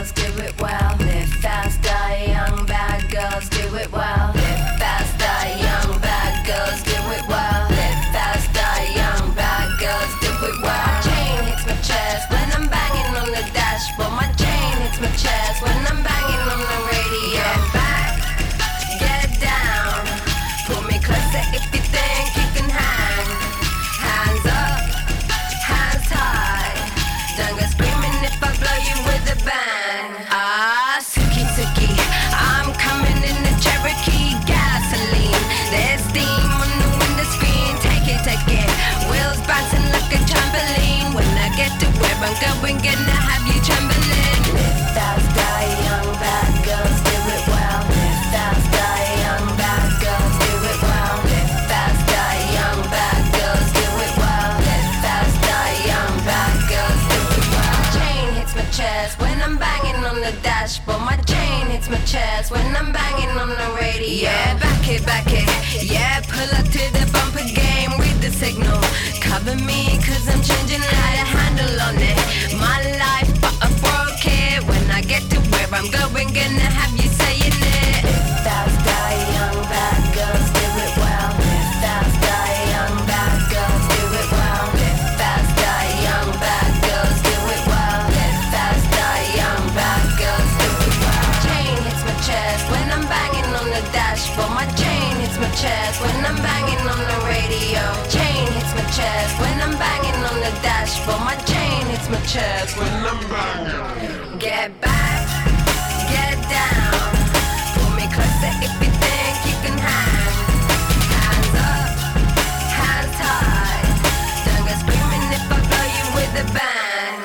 girls do it well. Live fast, die young, bad girls do it well. Live fast, die young, bad girls do it well. Live fast, die young, bad girls do it well. My chain hits my chest when I'm banging on the dashboard. My chain hits my chest when I'm banging on the radio. Get back, get down, pull me closer if you think you can hang. Hands up, hands high, don't go screaming if I blow you with a bang. Ah, Suki Suki, I'm coming in the Cherokee gasoline. There's steam on the window screen, take it, wheels bouncing like a trampoline. When I get to where I'm going, gonna have you trembling. Live fast, die young, bad girls do it well. Live fast, die young, bad girls do it well. Live fast, die young, bad girls do it well. Live fast, die young, bad girls do it well. My chain hits my chest when I'm banging on the dashboard. My chain hits my chest when I'm banging on the radio. Yeah, back it, yeah, pull up to the bumper game, read the signal. Cover me, cause I'm changing how to handle on it. My life, but I broke it. When I get to where I'm going, gonna have you saying it. Live fast, die young, bad girls do it well. Live fast, die young, bad girls do it well. Live fast, die young, bad girls do it well. Live fast, die young, bad girls do it well. My chain hits my chest when I'm banging on the dashboard. My chain hits my chest when I'm banging on the radio. Chain hits my chest when I'm banging on the dashboard. My chain hits my chest when I'm banging. Get back, get down, pull me closer if you think you can hang. Hands up, hands high, don't go screaming if I blow you with a bang.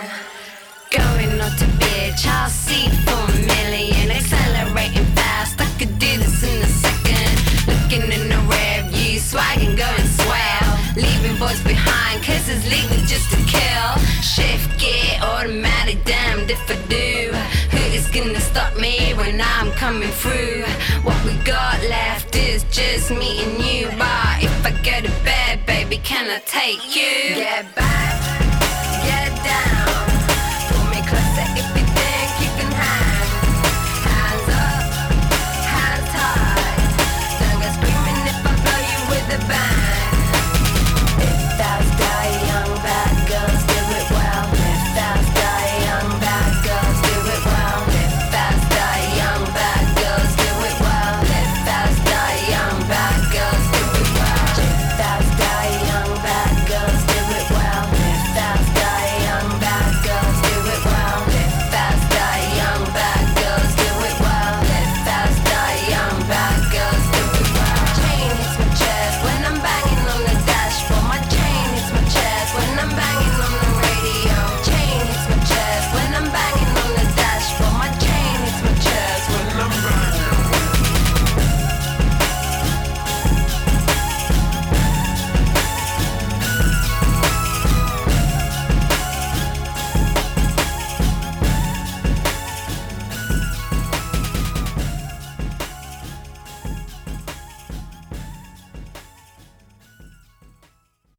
Going on to bitch, I'll see for a million. Accelerating fast, I could do this in a second. Looking in the rear view, swagging, going swell. Leaving boys behind, cause it's legal just to kill. Shift gear, automatic, damned if I do. Who is gonna stop me when I'm coming through? What we got left is just me and you. But if I go to bed, baby, can I take you? Get back, get down,